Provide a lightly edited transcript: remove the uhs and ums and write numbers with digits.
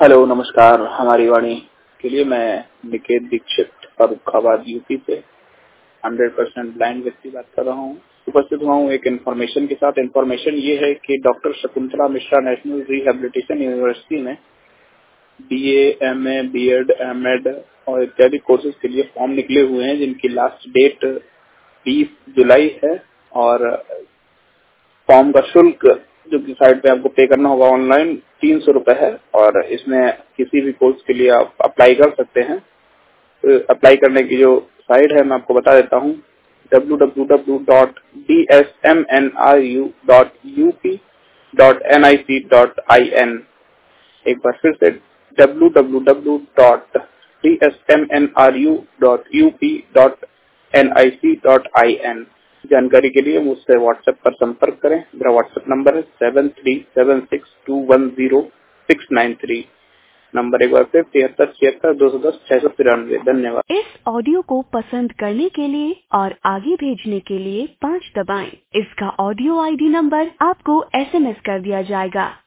Hello, नमस्कार। हमारी वाणी के लिए मैं निकेत दीक्षित फर्रुखाबाद यूपी से 100% ब्लाइंड व्यक्ति बात कर रहा हूँ। उपस्थित हुआ हूँ एक इन्फॉर्मेशन के साथ। इन्फॉर्मेशन ये है कि doctor Shakuntala Mishra national rehabilitation university में BA, MA, B.Ed, M.Ed और इत्यादि कोर्सेज के लिए फॉर्म निकले हुए हैं, जिनकी लास्ट डेट 20 जुलाई है। और फॉर्म का शुल्क जो कि साइट पे आपको पे करना होगा ऑनलाइन 300 रुपए है। और इसमें किसी भी कोर्स के लिए आप अप्लाई कर सकते हैं। तो अप्लाई करने की जो साइट है मैं आपको बता देता हूँ, www.dsmnru.up.nic.in। एक बार फिर से www.dsmnru.up.nic.in। जानकारी के लिए मुझसे व्हाट्सएप पर संपर्क करें। मेरा व्हाट्सएप नंबर है 7376210693। नंबर एक बार फिर 73762610 धन्यवाद। इस ऑडियो को पसंद करने के लिए और आगे भेजने के लिए 5 दबाएं। इसका ऑडियो ID नंबर आपको SMS कर दिया जाएगा।